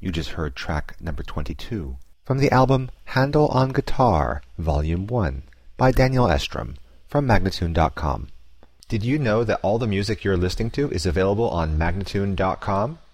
You just heard track number 22 from the album Handel on Guitar, Volume 1 by Daniel Estrom from Magnatune.com. Did you know that all the music you're listening to is available on Magnatune.com?